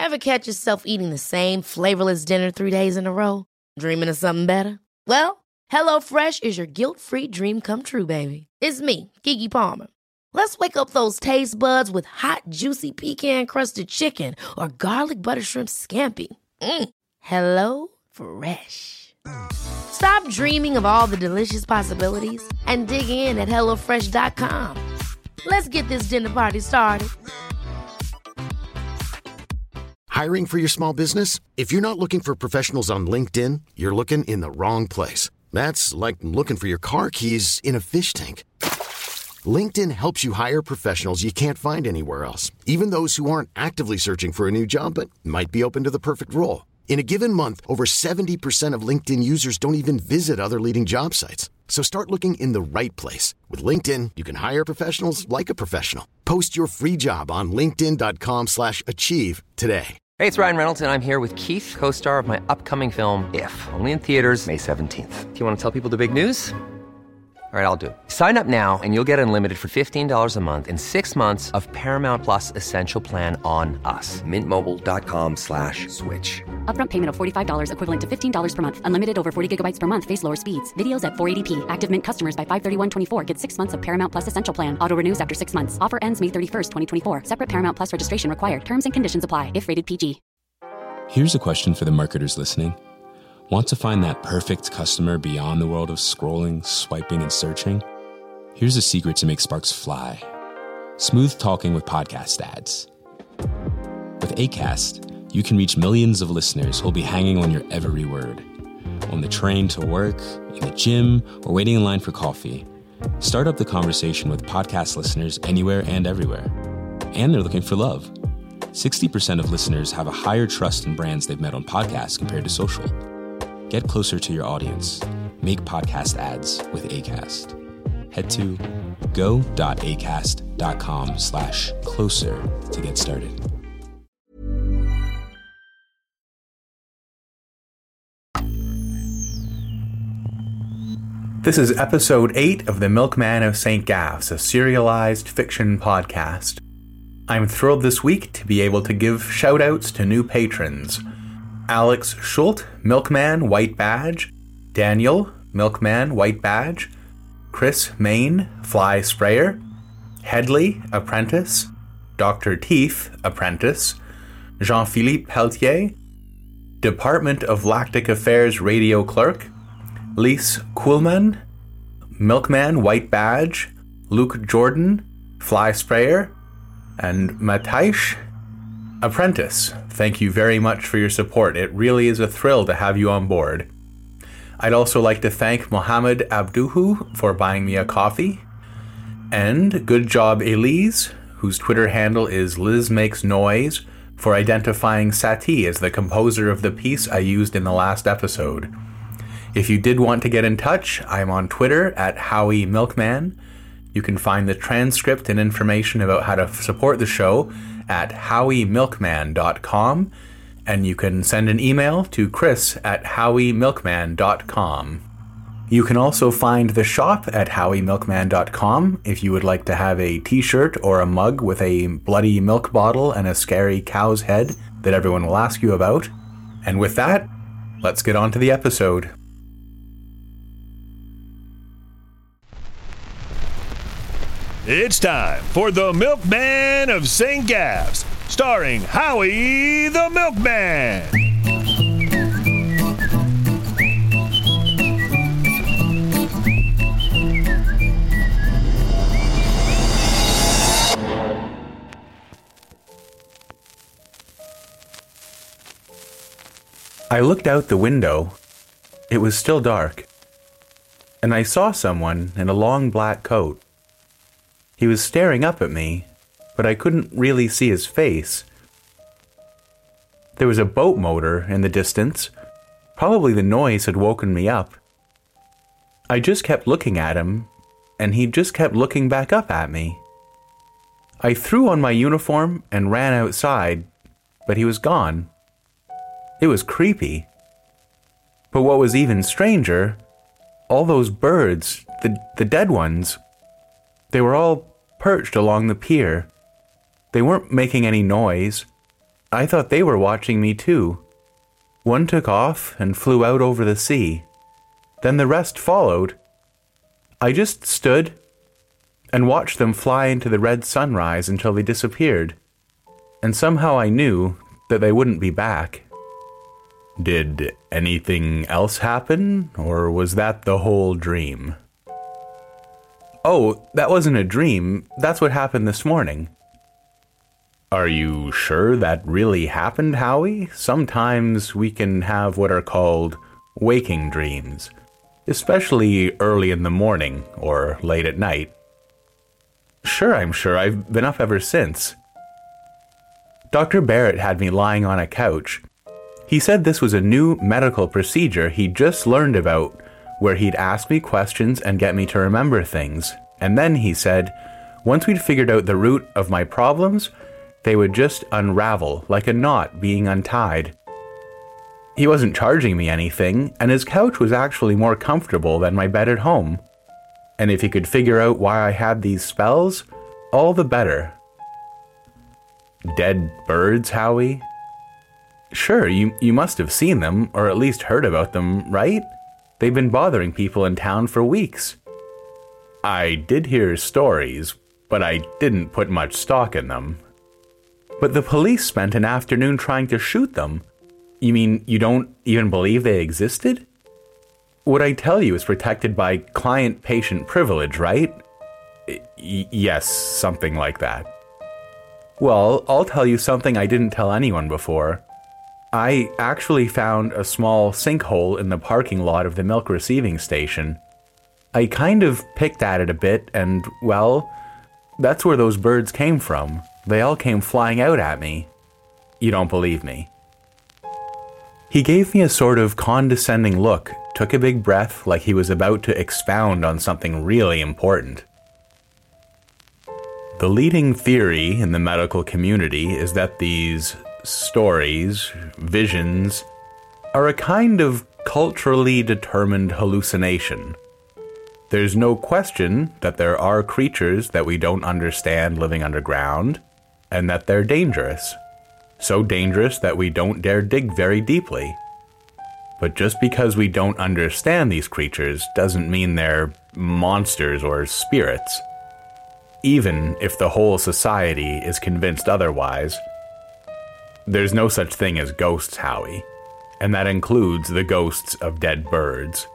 Ever catch yourself eating the same flavorless dinner 3 days in a row? Dreaming of something better? Well, HelloFresh is your guilt-free dream come true, baby. It's me, Keke Palmer. Let's wake up those taste buds with hot, juicy pecan-crusted chicken or garlic butter shrimp scampi. Hello Fresh. Stop dreaming of all the delicious possibilities and dig in at HelloFresh.com. Let's get this dinner party started. Hiring for your small business? If you're not looking for professionals on LinkedIn, you're looking in the wrong place. That's like looking for your car keys in a fish tank. LinkedIn helps you hire professionals you can't find anywhere else, even those who aren't actively searching for a new job but might be open to the perfect role. In a given month, over 70% of LinkedIn users don't even visit other leading job sites. So start looking in the right place. With LinkedIn, you can hire professionals like a professional. Post your free job on linkedin.com/achieve today. Hey, it's Ryan Reynolds, and I'm here with Keith, co-star of my upcoming film, If, only in theaters May 17th. Do you want to tell people the big news? All right, I'll do it. Sign up now and you'll get unlimited for $15 a month and 6 months of Paramount Plus Essential Plan on us. MintMobile.com/switch. Upfront payment of $45 equivalent to $15 per month. Unlimited over 40 gigabytes per month. Face lower speeds. Videos at 480p. Active Mint customers by 531.24 get 6 months of Paramount Plus Essential Plan. Auto renews after 6 months. Offer ends May 31st, 2024. Separate Paramount Plus registration required. Terms and conditions apply if rated PG. Here's a question for the marketers listening. Want to find that perfect customer beyond the world of scrolling, swiping, and searching? Here's a secret to make sparks fly. Smooth talking with podcast ads. With Acast, you can reach millions of listeners who'll be hanging on your every word. On the train to work, in the gym, or waiting in line for coffee. Start up the conversation with podcast listeners anywhere and everywhere. And they're looking for love. 60% of listeners have a higher trust in brands they've met on podcasts compared to social. Get closer to your audience. Make podcast ads with Acast. Head to go.acast.com/closer to get started. This is episode 8 of The Milkman of St. Gaffs, a serialized fiction podcast. I'm thrilled this week to be able to give shout-outs to new patrons. Alex Schult, Milkman, White Badge. Daniel, Milkman, White Badge. Chris Main, Fly Sprayer. Headley, Apprentice. Dr. Teeth, Apprentice. Jean-Philippe Pelletier. Department of Lactic Affairs Radio Clerk. Lise Kuhlman. Milkman, White Badge. Luke Jordan, Fly Sprayer. And Mataish, Apprentice. Thank you very much for your support. It really is a thrill to have you on board. I'd also like to thank Mohammed Abduhu for buying me a coffee. And good job Elise, whose Twitter handle is Liz Makes Noise, for identifying Satie as the composer of the piece I used in the last episode. If you did want to get in touch, I'm on Twitter at Howie Milkman. You can find the transcript and information about how to support the show at howiemilkman.com, and you can send an email to chris@howiemilkman.com. You can also find the shop at howiemilkman.com if you would like to have a t-shirt or a mug with a bloody milk bottle and a scary cow's head that everyone will ask you about. And with that, let's get on to the episode. It's time for The Milkman of St. Gaffs, starring Howie the Milkman. I looked out the window. It was still dark, and I saw someone in a long black coat. He was staring up at me, but I couldn't really see his face. There was a boat motor in the distance. Probably the noise had woken me up. I just kept looking at him, and he just kept looking back up at me. I threw on my uniform and ran outside, but he was gone. It was creepy. But what was even stranger, all those birds, the dead ones, they were all perched along the pier. They weren't making any noise. I thought they were watching me too. One took off and flew out over the sea. Then the rest followed. I just stood and watched them fly into the red sunrise until they disappeared. And somehow I knew that they wouldn't be back. Did anything else happen, or was that the whole dream? Oh, that wasn't a dream. That's what happened this morning. Are you sure that really happened, Howie? Sometimes we can have what are called waking dreams, especially early in the morning or late at night. Sure, I'm sure. I've been up ever since. Dr. Barrett had me lying on a couch. He said this was a new medical procedure he'd just learned about, where he'd ask me questions and get me to remember things. And then, he said, once we'd figured out the root of my problems, they would just unravel like a knot being untied. He wasn't charging me anything, and his couch was actually more comfortable than my bed at home. And if he could figure out why I had these spells, all the better. Dead birds, Howie? Sure, you must have seen them, or at least heard about them, right? They've been bothering people in town for weeks. I did hear stories, but I didn't put much stock in them. But the police spent an afternoon trying to shoot them. You mean you don't even believe they existed? What I tell you is protected by client-patient privilege, right? Yes, something like that. Well, I'll tell you something I didn't tell anyone before. I actually found a small sinkhole in the parking lot of the milk receiving station. I kind of picked at it a bit, and, well, that's where those birds came from. They all came flying out at me. You don't believe me? He gave me a sort of condescending look, took a big breath like he was about to expound on something really important. The leading theory in the medical community is that these stories, visions, are a kind of culturally determined hallucination. There's no question that there are creatures that we don't understand living underground, and that they're dangerous. So dangerous that we don't dare dig very deeply. But just because we don't understand these creatures doesn't mean they're monsters or spirits. Even if the whole society is convinced otherwise. There's no such thing as ghosts, Howie, and that includes the ghosts of dead birds.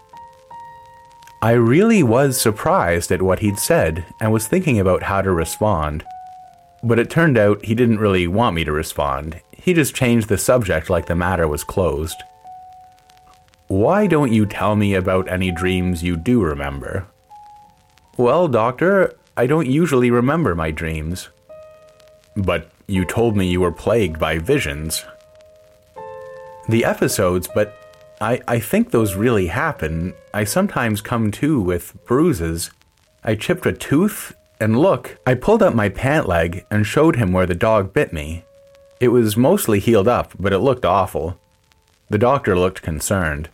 I really was surprised at what he'd said and was thinking about how to respond. But it turned out he didn't really want me to respond. He just changed the subject like the matter was closed. Why don't you tell me about any dreams you do remember? Well, doctor, I don't usually remember my dreams. But you told me you were plagued by visions. The episodes, but I think those really happen. I sometimes come to with bruises. I chipped a tooth, and look, I pulled up my pant leg and showed him where the dog bit me. It was mostly healed up, but it looked awful. The doctor looked concerned.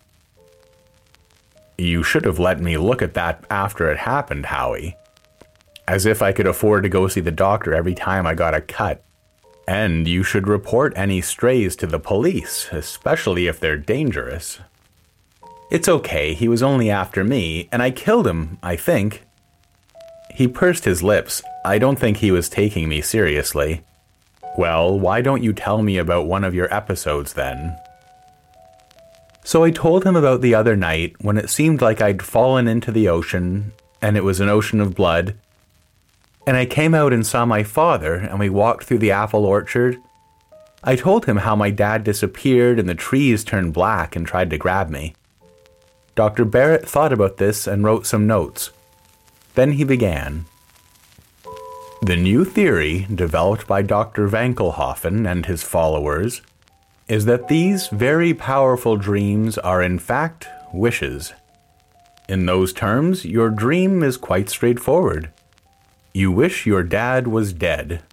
You should have let me look at that after it happened, Howie. As if I could afford to go see the doctor every time I got a cut. And you should report any strays to the police, especially if they're dangerous. It's okay, he was only after me, and I killed him, I think. He pursed his lips. I don't think he was taking me seriously. Well, why don't you tell me about one of your episodes then? So I told him about the other night when it seemed like I'd fallen into the ocean, and it was an ocean of blood. And I came out and saw my father, and we walked through the apple orchard. I told him how my dad disappeared and the trees turned black and tried to grab me. Dr. Barrett thought about this and wrote some notes. Then he began. The new theory developed by Dr. Vankelhoffen and his followers is that these very powerful dreams are in fact wishes. In those terms, your dream is quite straightforward. You wish your dad was dead.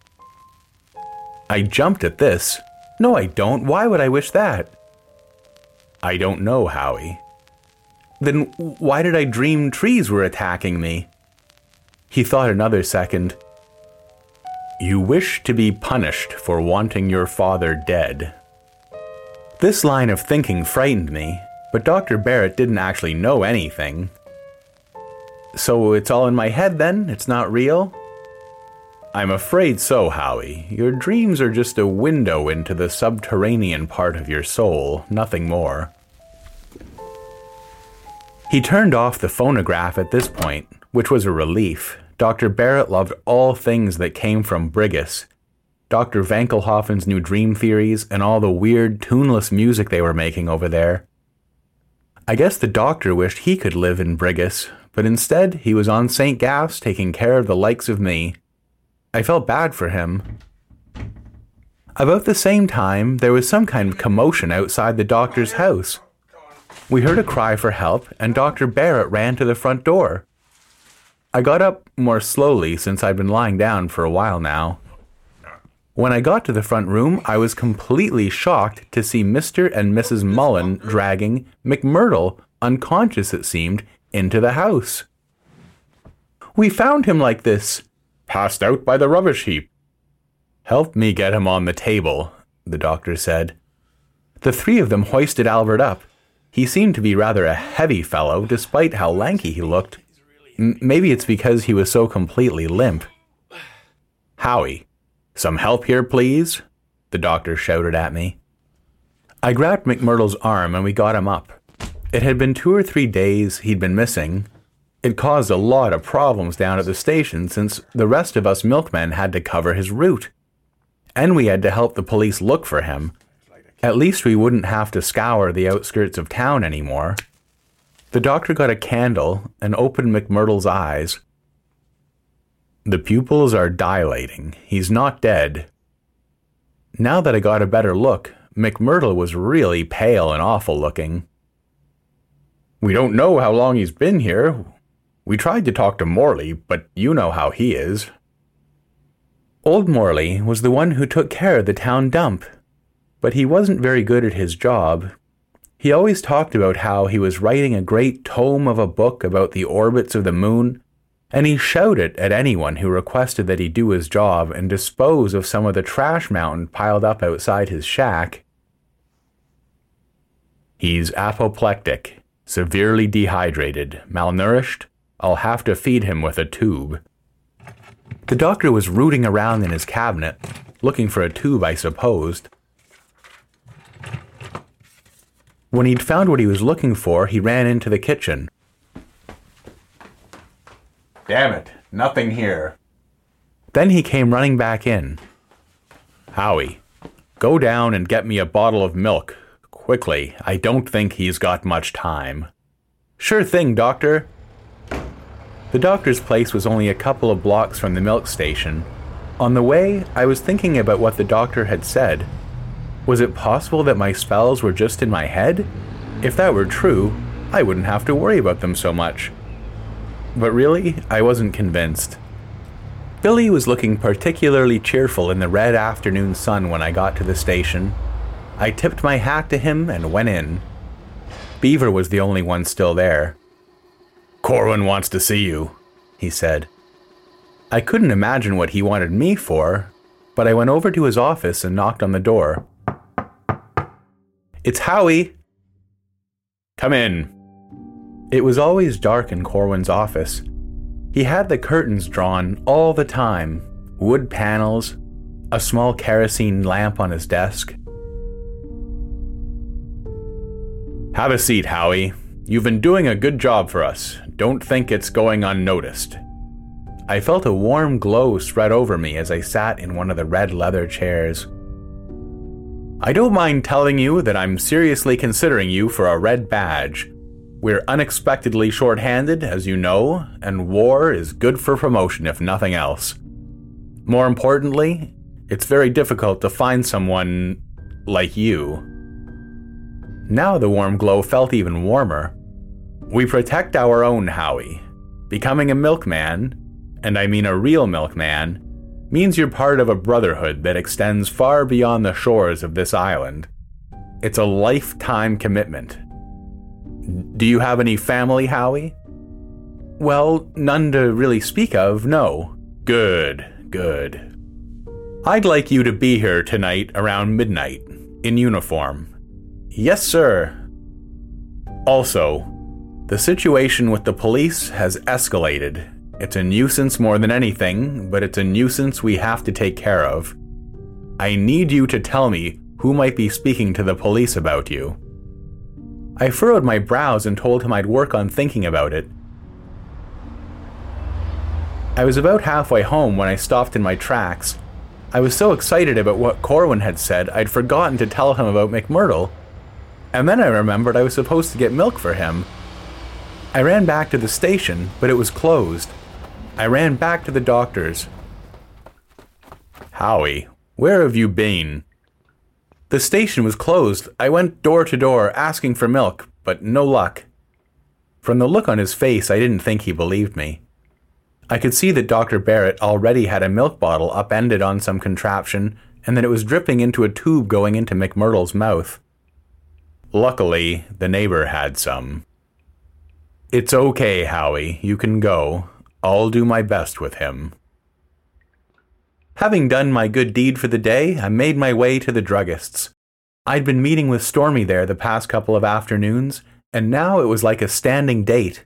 I jumped at this. No, I don't. Why would I wish that? I don't know, Howie. Then why did I dream trees were attacking me? He thought another second. You wish to be punished for wanting your father dead. This line of thinking frightened me, but Dr. Barrett didn't actually know anything. So it's all in my head then? It's not real? I'm afraid so, Howie. Your dreams are just a window into the subterranean part of your soul, nothing more. He turned off the phonograph at this point, which was a relief. Dr. Barrett loved all things that came from Brigus. Dr. Vankelhofen's new dream theories and all the weird, tuneless music they were making over there. I guess the doctor wished he could live in Brigus, but instead he was on St. Gaff's taking care of the likes of me. I felt bad for him. About the same time, there was some kind of commotion outside the doctor's house. We heard a cry for help, and Dr. Barrett ran to the front door. I got up more slowly since I'd been lying down for a while now. When I got to the front room, I was completely shocked to see Mr. and Mrs. Mullen dragging McMurdo, unconscious it seemed, into the house. We found him like this, passed out by the rubbish heap. Help me get him on the table, the doctor said. The three of them hoisted Albert up. He seemed to be rather a heavy fellow, despite how lanky he looked. Maybe it's because he was so completely limp. Howie, some help here, please, the doctor shouted at me. I grabbed McMurdo's arm and we got him up. It had been 2 or 3 days he'd been missing. It caused a lot of problems down at the station since the rest of us milkmen had to cover his route. And we had to help the police look for him. At least we wouldn't have to scour the outskirts of town anymore. The doctor got a candle and opened McMurdo's eyes. The pupils are dilating. He's not dead. Now that I got a better look, McMurdo was really pale and awful looking. We don't know how long he's been here. We tried to talk to Morley, but you know how he is. Old Morley was the one who took care of the town dump, but he wasn't very good at his job. He always talked about how he was writing a great tome of a book about the orbits of the moon, and he shouted at anyone who requested that he do his job and dispose of some of the trash mountain piled up outside his shack. He's apoplectic, severely dehydrated, malnourished. I'll have to feed him with a tube. The doctor was rooting around in his cabinet, looking for a tube, I supposed. When he'd found what he was looking for, he ran into the kitchen. Damn it, nothing here. Then he came running back in. Howie, go down and get me a bottle of milk. Quickly, I don't think he's got much time. Sure thing, doctor. The doctor's place was only a couple of blocks from the milk station. On the way, I was thinking about what the doctor had said. Was it possible that my spells were just in my head? If that were true, I wouldn't have to worry about them so much. But really, I wasn't convinced. Billy was looking particularly cheerful in the red afternoon sun when I got to the station. I tipped my hat to him and went in. Beaver was the only one still there. Corwin wants to see you, he said. I couldn't imagine what he wanted me for, but I went over to his office and knocked on the door. It's Howie. Come in. It was always dark in Corwin's office. He had the curtains drawn all the time, wood panels, a small kerosene lamp on his desk. Have a seat, Howie. You've been doing a good job for us. Don't think it's going unnoticed. I felt a warm glow spread over me as I sat in one of the red leather chairs. I don't mind telling you that I'm seriously considering you for a red badge. We're unexpectedly short-handed, as you know, and war is good for promotion if nothing else. More importantly, it's very difficult to find someone like you. Now the warm glow felt even warmer. We protect our own, Howie. Becoming a milkman, and I mean a real milkman, means you're part of a brotherhood that extends far beyond the shores of this island. It's a lifetime commitment. Do you have any family, Howie? Well, none to really speak of, no. Good. I'd like you to be here tonight around midnight, in uniform. Yes, sir. Also, the situation with the police has escalated. It's a nuisance more than anything, but it's a nuisance we have to take care of. I need you to tell me who might be speaking to the police about you. I furrowed my brows and told him I'd work on thinking about it. I was about halfway home when I stopped in my tracks. I was so excited about what Corwin had said, I'd forgotten to tell him about McMurdo. And then I remembered I was supposed to get milk for him. I ran back to the station, but it was closed. I ran back to the doctor's. Howie, where have you been? The station was closed. I went door to door asking for milk, but no luck. From the look on his face, I didn't think he believed me. I could see that Dr. Barrett already had a milk bottle upended on some contraption and that it was dripping into a tube going into McMurdo's mouth. Luckily, the neighbor had some. It's okay, Howie. You can go. I'll do my best with him. Having done my good deed for the day, I made my way to the druggist's. I'd been meeting with Stormy there the past couple of afternoons, and now it was like a standing date.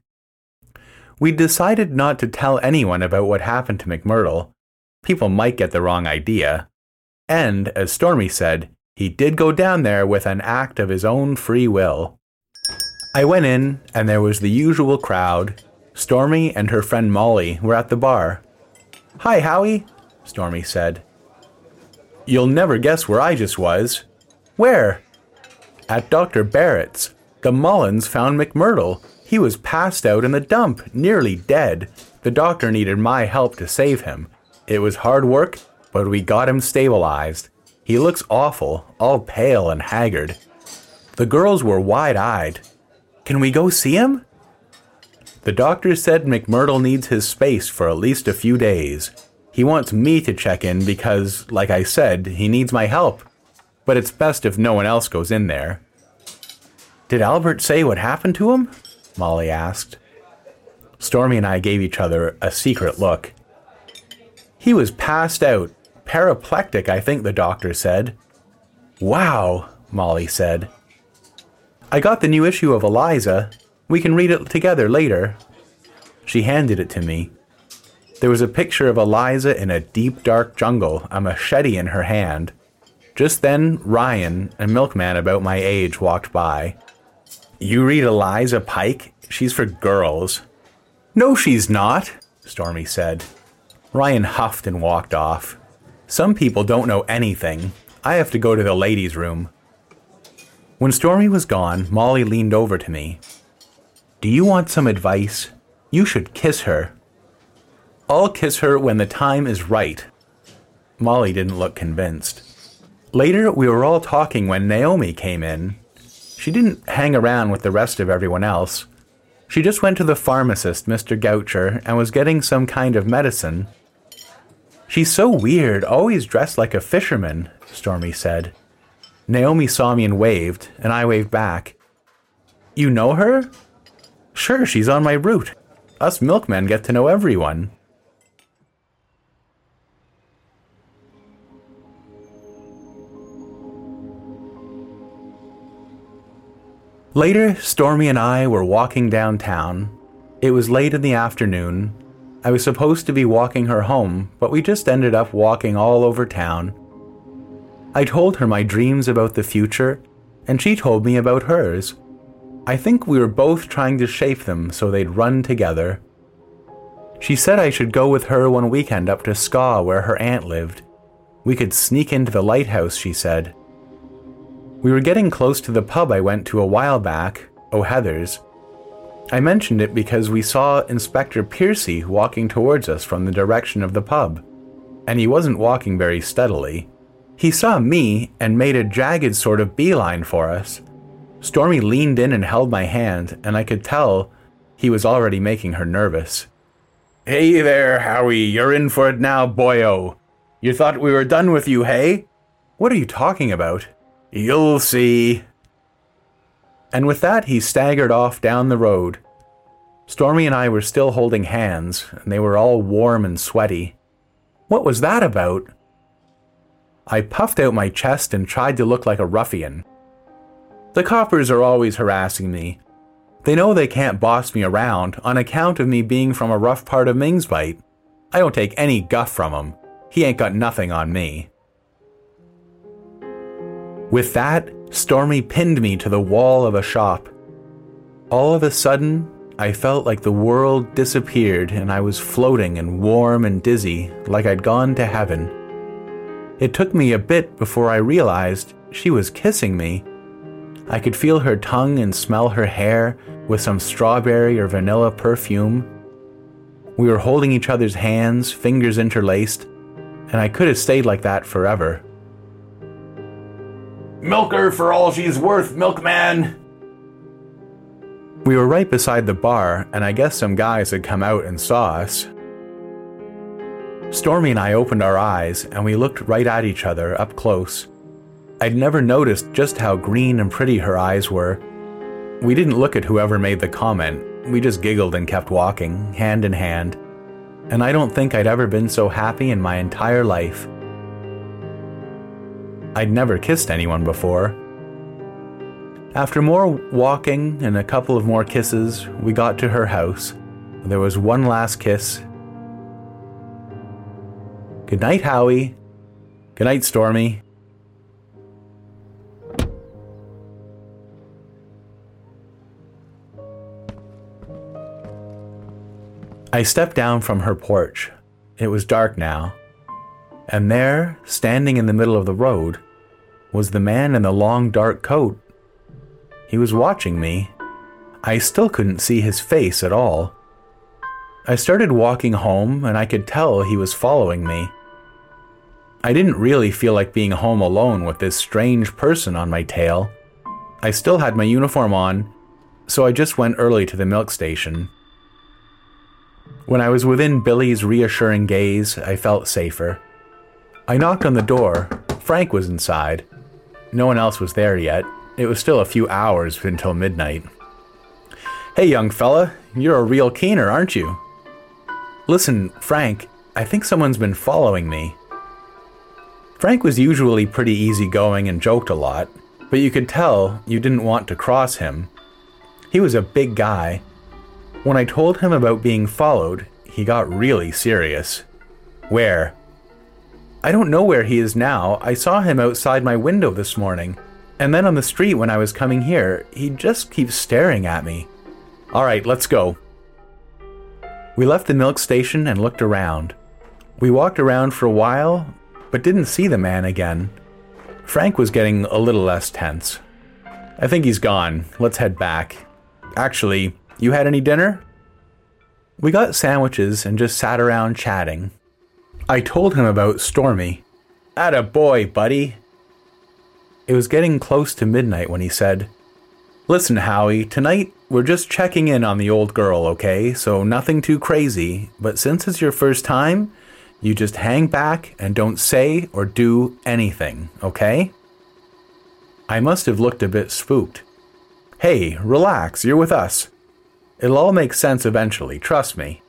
We'd decided not to tell anyone about what happened to McMurdo. People might get the wrong idea. And, as Stormy said, he did go down there with an act of his own free will. I went in, and there was the usual crowd. Stormy and her friend Molly were at the bar. Hi, Howie, Stormy said. You'll never guess where I just was. Where? At Dr. Barrett's. The Mullins found McMurdo. He was passed out in the dump, nearly dead. The doctor needed my help to save him. It was hard work, but we got him stabilized. He looks awful, all pale and haggard. The girls were wide-eyed. Can we go see him? The doctor said McMurdo needs his space for at least a few days. He wants me to check in because, like I said, he needs my help. But it's best if no one else goes in there. Did Albert say what happened to him? Molly asked. Stormy and I gave each other a secret look. He was passed out. Paraplectic, I think the doctor said. Wow, Molly said. I got the new issue of Eliza. We can read it together later. She handed it to me. There was a picture of Eliza in a deep, dark jungle, a machete in her hand. Just then, Ryan, a milkman about my age, walked by. You read Eliza Pike? She's for girls. No, she's not, Stormy said. Ryan huffed and walked off. Some people don't know anything. I have to go to the ladies' room. When Stormy was gone, Molly leaned over to me. Do you want some advice? You should kiss her. I'll kiss her when the time is right. Molly didn't look convinced. Later, we were all talking when Naomi came in. She didn't hang around with the rest of everyone else. She just went to the pharmacist, Mr. Goucher, and was getting some kind of medicine. She's so weird, always dressed like a fisherman, Stormy said. Naomi saw me and waved, and I waved back. You know her? Sure, she's on my route. Us milkmen get to know everyone. Later, Stormy and I were walking downtown. It was late in the afternoon. I was supposed to be walking her home, but we just ended up walking all over town. I told her my dreams about the future, and she told me about hers. I think we were both trying to shape them so they'd run together. She said I should go with her one weekend up to Skaw where her aunt lived. We could sneak into the lighthouse, she said. We were getting close to the pub I went to a while back, O'Heather's. I mentioned it because we saw Inspector Piercy walking towards us from the direction of the pub, and he wasn't walking very steadily. He saw me and made a jagged sort of beeline for us. Stormy leaned in and held my hand, and I could tell he was already making her nervous. Hey there, Howie, you're in for it now, boyo. You thought we were done with you, hey? What are you talking about? You'll see. And with that, he staggered off down the road. Stormy and I were still holding hands, and they were all warm and sweaty. What was that about? I puffed out my chest and tried to look like a ruffian. The coppers are always harassing me. They know they can't boss me around on account of me being from a rough part of Ming's Bight. I don't take any guff from him. He ain't got nothing on me. With that, Stormy pinned me to the wall of a shop. All of a sudden, I felt like the world disappeared and I was floating and warm and dizzy like I'd gone to heaven. It took me a bit before I realized she was kissing me. I could feel her tongue and smell her hair with some strawberry or vanilla perfume. We were holding each other's hands, fingers interlaced, and I could have stayed like that forever. "Milk her for all she's worth, milkman!" We were right beside the bar, and I guess some guys had come out and saw us. Stormy and I opened our eyes, and we looked right at each other up close. I'd never noticed just how green and pretty her eyes were. We didn't look at whoever made the comment. We just giggled and kept walking, hand in hand. And I don't think I'd ever been so happy in my entire life. I'd never kissed anyone before. After more walking and a couple of more kisses, we got to her house. There was one last kiss. "Good night, Howie." "Good night, Stormy." I stepped down from her porch. It was dark now. And there, standing in the middle of the road, was the man in the long dark coat. He was watching me. I still couldn't see his face at all. I started walking home and I could tell he was following me. I didn't really feel like being home alone with this strange person on my tail. I still had my uniform on, so I just went early to the milk station. When I was within Billy's reassuring gaze, I felt safer. I knocked on the door. Frank was inside. No one else was there yet. It was still a few hours until midnight. "Hey, young fella, you're a real keener, aren't you?" "Listen, Frank, I think someone's been following me." Frank was usually pretty easygoing and joked a lot, but you could tell you didn't want to cross him. He was a big guy. When I told him about being followed, he got really serious. "Where?" "I don't know where he is now. I saw him outside my window this morning. And then on the street when I was coming here, he just keeps staring at me." "All right, let's go." We left the milk station and looked around. We walked around for a while, but didn't see the man again. Frank was getting a little less tense. "I think he's gone. Let's head back. Actually, you had any dinner?" We got sandwiches and just sat around chatting. I told him about Stormy. "Atta boy, buddy." It was getting close to midnight when he said, "Listen, Howie, tonight we're just checking in on the old girl, okay? So nothing too crazy, but since it's your first time, you just hang back and don't say or do anything, okay?" I must have looked a bit spooked. "Hey, relax, you're with us. It'll all make sense eventually, trust me."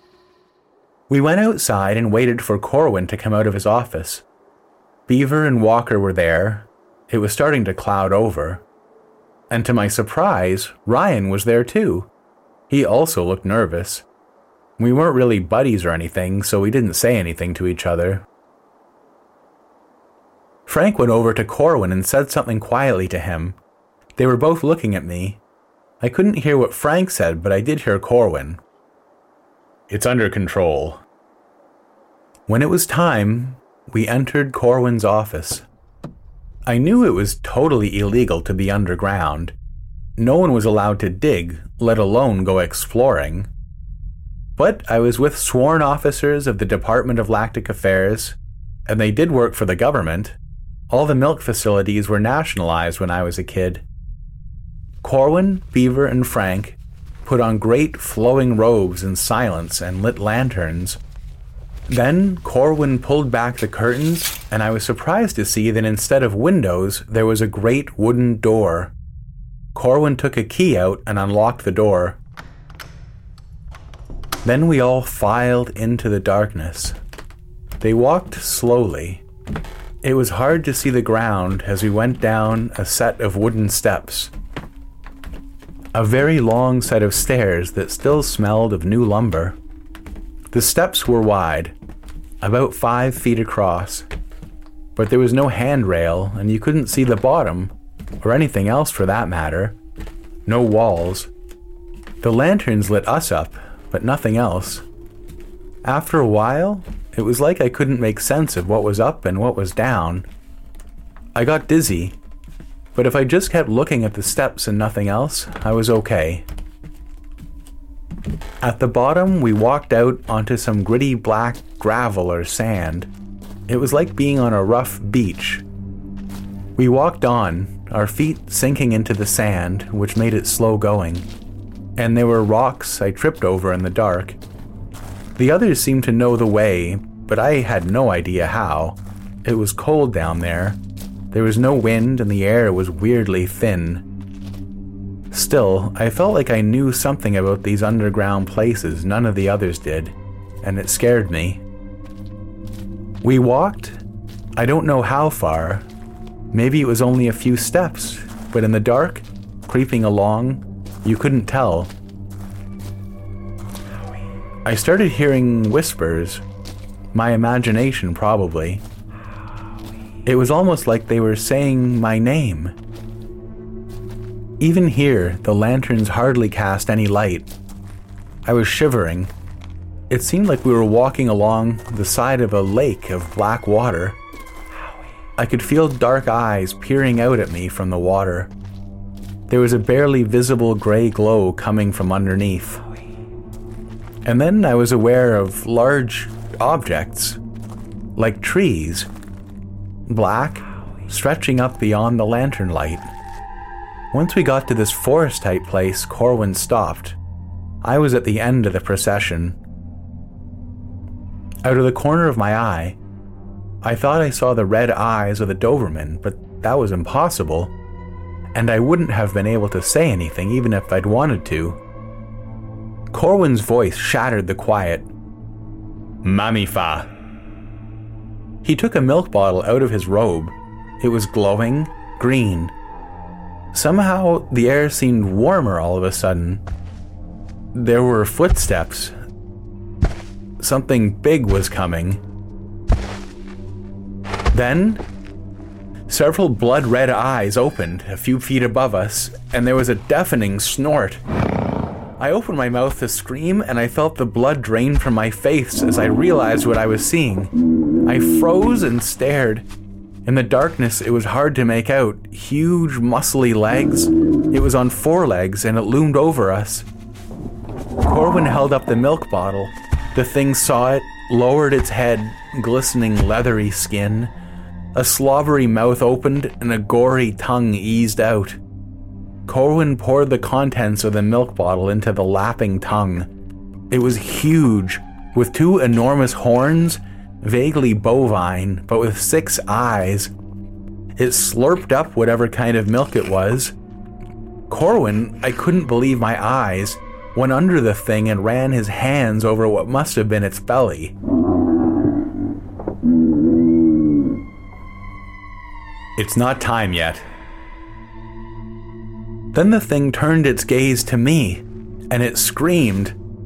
We went outside and waited for Corwin to come out of his office. Beaver and Walker were there. It was starting to cloud over. And to my surprise, Ryan was there too. He also looked nervous. We weren't really buddies or anything, so we didn't say anything to each other. Frank went over to Corwin and said something quietly to him. They were both looking at me. I couldn't hear what Frank said, but I did hear Corwin. "It's under control." When it was time, we entered Corwin's office. I knew it was totally illegal to be underground. No one was allowed to dig, let alone go exploring. But I was with sworn officers of the Department of Lactic Affairs, and they did work for the government. All the milk facilities were nationalized when I was a kid. Corwin, Beaver, and Frank put on great flowing robes in silence and lit lanterns. Then Corwin pulled back the curtains, and I was surprised to see that instead of windows, there was a great wooden door. Corwin took a key out and unlocked the door. Then we all filed into the darkness. They walked slowly. It was hard to see the ground as we went down a set of wooden steps. A very long set of stairs that still smelled of new lumber. The steps were wide, about 5 feet across, but there was no handrail and you couldn't see the bottom, or anything else for that matter. No walls. The lanterns lit us up, but nothing else. After a while, it was like I couldn't make sense of what was up and what was down. I got dizzy, but if I just kept looking at the steps and nothing else, I was okay. At the bottom, we walked out onto some gritty black gravel or sand. It was like being on a rough beach. We walked on, our feet sinking into the sand, which made it slow going. And there were rocks I tripped over in the dark. The others seemed to know the way, but I had no idea how. It was cold down there. There was no wind and the air was weirdly thin. Still, I felt like I knew something about these underground places none of the others did, and it scared me. We walked, I don't know how far. Maybe it was only a few steps, but in the dark, creeping along, you couldn't tell. I started hearing whispers. My imagination, probably. It was almost like they were saying my name. Even here, the lanterns hardly cast any light. I was shivering. It seemed like we were walking along the side of a lake of black water. I could feel dark eyes peering out at me from the water. There was a barely visible gray glow coming from underneath. And then I was aware of large objects, like trees, black, stretching up beyond the lantern light. Once we got to this forest-type place, Corwin stopped. I was at the end of the procession. Out of the corner of my eye, I thought I saw the red eyes of the Doberman, but that was impossible, and I wouldn't have been able to say anything even if I'd wanted to. Corwin's voice shattered the quiet. Mamifa. He took a milk bottle out of his robe. It was glowing green. Somehow, the air seemed warmer all of a sudden. There were footsteps. Something big was coming. Then, several blood-red eyes opened a few feet above us, and there was a deafening snort. I opened my mouth to scream, and I felt the blood drain from my face as I realized what I was seeing. I froze and stared. In the darkness, it was hard to make out. Huge, muscly legs. It was on 4 legs, and it loomed over us. Corwin held up the milk bottle. The thing saw it, lowered its head, glistening leathery skin. A slobbery mouth opened, and a gory tongue eased out. Corwin poured the contents of the milk bottle into the lapping tongue. It was huge, with 2 enormous horns, vaguely bovine, but with 6 eyes. It slurped up whatever kind of milk it was. Corwin, I couldn't believe my eyes, went under the thing and ran his hands over what must have been its belly. It's not time yet. Then the thing turned its gaze to me, and it screamed.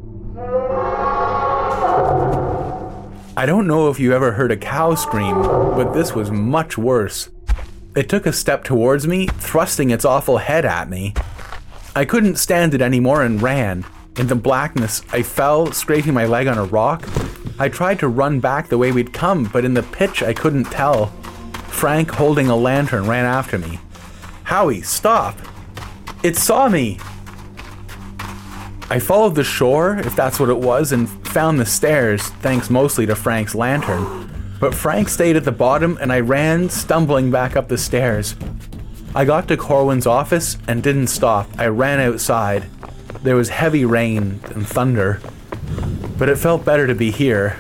I don't know if you ever heard a cow scream, but this was much worse. It took a step towards me, thrusting its awful head at me. I couldn't stand it anymore and ran. In the blackness, I fell, scraping my leg on a rock. I tried to run back the way we'd come, but in the pitch I couldn't tell. Frank, holding a lantern, ran after me. Howie, stop! It saw me! I followed the shore, if that's what it was, and found the stairs, thanks mostly to Frank's lantern. But Frank stayed at the bottom, and I ran, stumbling back up the stairs. I got to Corwin's office and didn't stop. I ran outside. There was heavy rain and thunder, but it felt better to be here.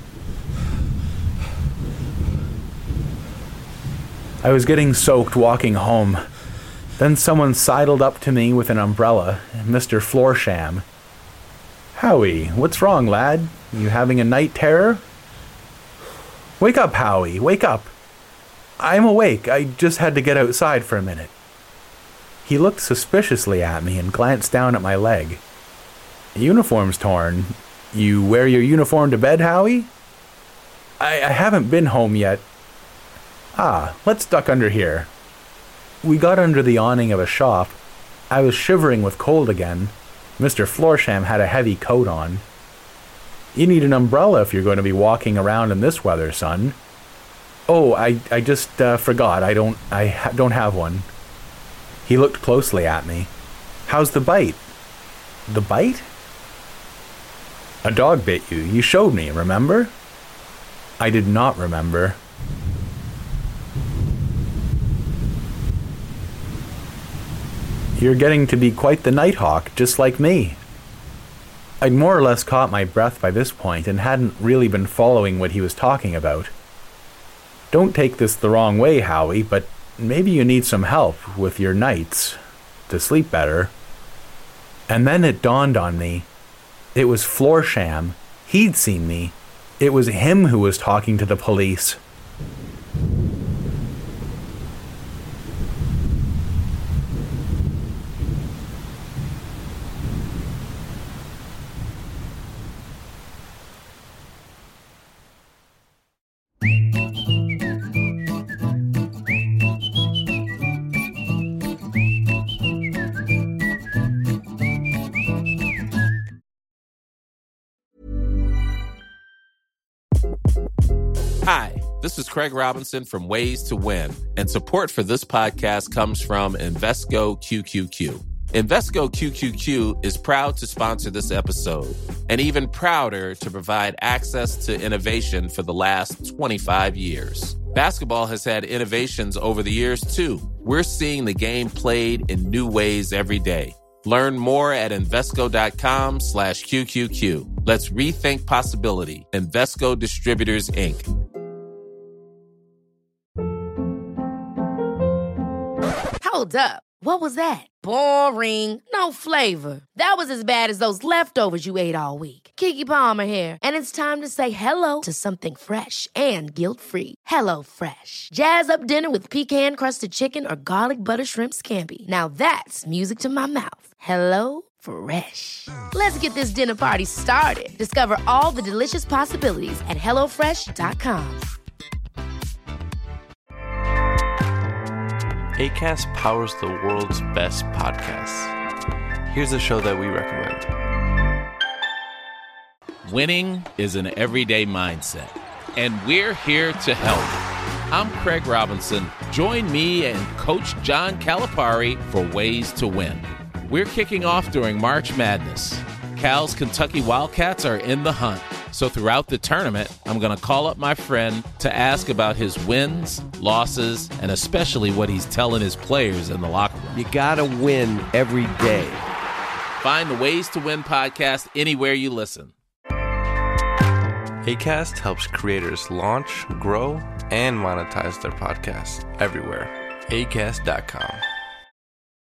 I was getting soaked walking home. Then someone sidled up to me with an umbrella, Mr. Florsham. Howie, what's wrong, lad? You having a night terror? Wake up, Howie, wake up. I'm awake. I just had to get outside for a minute. He looked suspiciously at me and glanced down at my leg. Uniform's torn. You wear your uniform to bed, Howie? I haven't been home yet. Let's duck under here. We got under the awning of a shop. I was shivering with cold again. Mr. Florsham had a heavy coat on. You need an umbrella if you're going to be walking around in this weather, son. Oh, I just forgot. I don't have one. He looked closely at me. How's the bite? The bite? A dog bit you. You showed me, remember? I did not remember. You're getting to be quite the nighthawk, just like me. I'd more or less caught my breath by this point and hadn't really been following what he was talking about. Don't take this the wrong way, Howie, but maybe you need some help with your nights to sleep better. And then it dawned on me. It was Florsham. He'd seen me. It was him who was talking to the police. Hi, this is Craig Robinson from Ways to Win, and support for this podcast comes from Invesco QQQ. Invesco QQQ is proud to sponsor this episode, and even prouder to provide access to innovation for the last 25 years. Basketball has had innovations over the years, too. We're seeing the game played in new ways every day. Learn more at Invesco.com/QQQ. Let's rethink possibility. Invesco Distributors, Inc. Hold up. What was that? Boring. No flavor. That was as bad as those leftovers you ate all week. Keke Palmer here. And it's time to say hello to something fresh and guilt-free. Hello Fresh. Jazz up dinner with pecan-crusted chicken or garlic butter shrimp scampi. Now that's music to my mouth. Hello Fresh. Let's get this dinner party started. Discover all the delicious possibilities at HelloFresh.com. Acast powers the world's best podcasts. Here's a show that we recommend. Winning is an everyday mindset, and we're here to help. I'm Craig Robinson. Join me and Coach John Calipari for Ways to Win. We're kicking off during March Madness. Cal's Kentucky Wildcats are in the hunt. So throughout the tournament, I'm going to call up my friend to ask about his wins, losses, and especially what he's telling his players in the locker room. You got to win every day. Find the Ways to Win podcast anywhere you listen. Acast helps creators launch, grow, and monetize their podcasts everywhere. Acast.com.